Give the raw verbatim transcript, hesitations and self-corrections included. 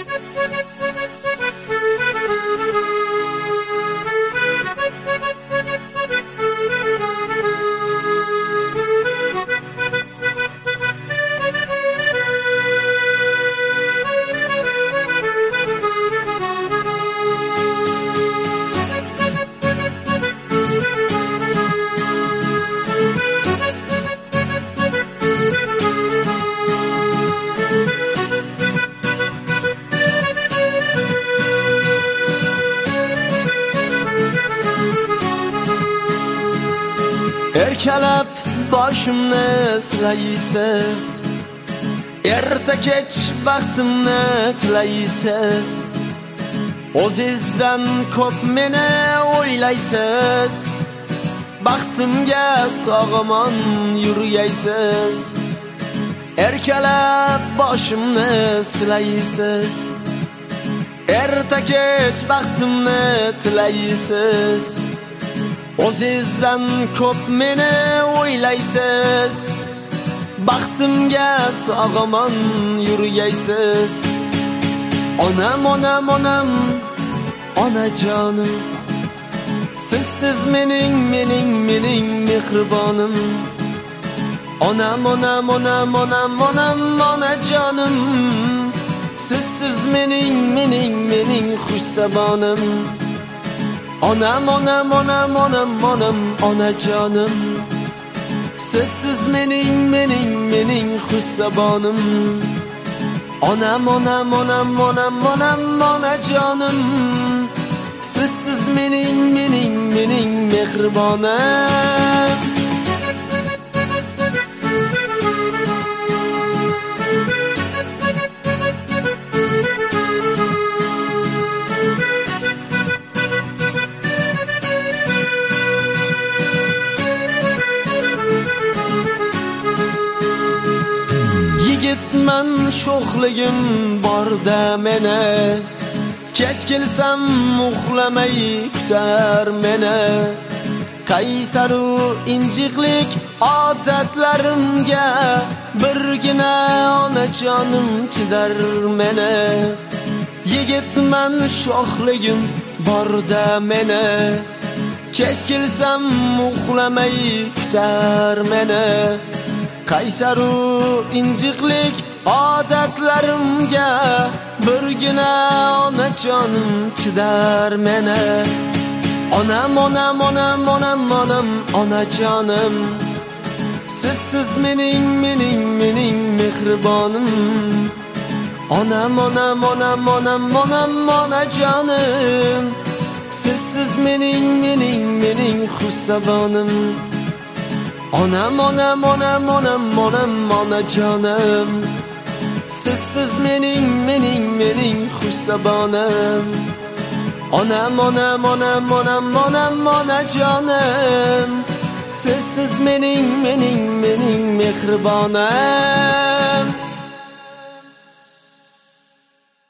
Erkalab boshimni silaysiz, erta kech vaqtimni tilaysiz. O'zingizdan ko'p meni o'ylaysiz, baxtimga sog'omon yurgaysiz. Erkalab boshimni silaysiz, erta kech vaqtimni tilaysiz. O'zingizdan ko'p meni o'ylaysiz, baxtimga sog'omon yurgaysiz. Onam, onam, onam, onajonim, sizsiz mening, mening, mening mehribonim. Onam, onam, onam, onam, onam, onajonim, sizsiz mening, mening, mening xushsabonim. Onam, onam, onam, onam, onam, onajonim, sizsiz mening, mening, mening xushsabonim. Onam, onam, onam, onam, onam, onajonim, sizsiz mening, mening, mening mehribonim. Yigitman sho'xligim borda meni, kech kelsam uxlamay kutar meni. Qaysaru injiqlik odatlarimga birgina onajonim chidar meni. Yigitman sho'xligim borda meni, kech kelsam uxlamay kutar meni. Qaysaru injiqlik odatlarimga birgina onajonim chidar meni. Onam, onam, onam, onam, onam, onajonim, sizsiz mening, mening, mening mehribonim. Onam, onam, onam, onam, onam, onajonim, sizsiz mening, mening, mening xushsabonim. Onam, onam, onam, onam, onam, onajonim, sizsiz mening, mening, mening xushsabonim. Onam, onam, onam, onam, onam, onajonim, sizsiz mening, mening, mening mehribonim.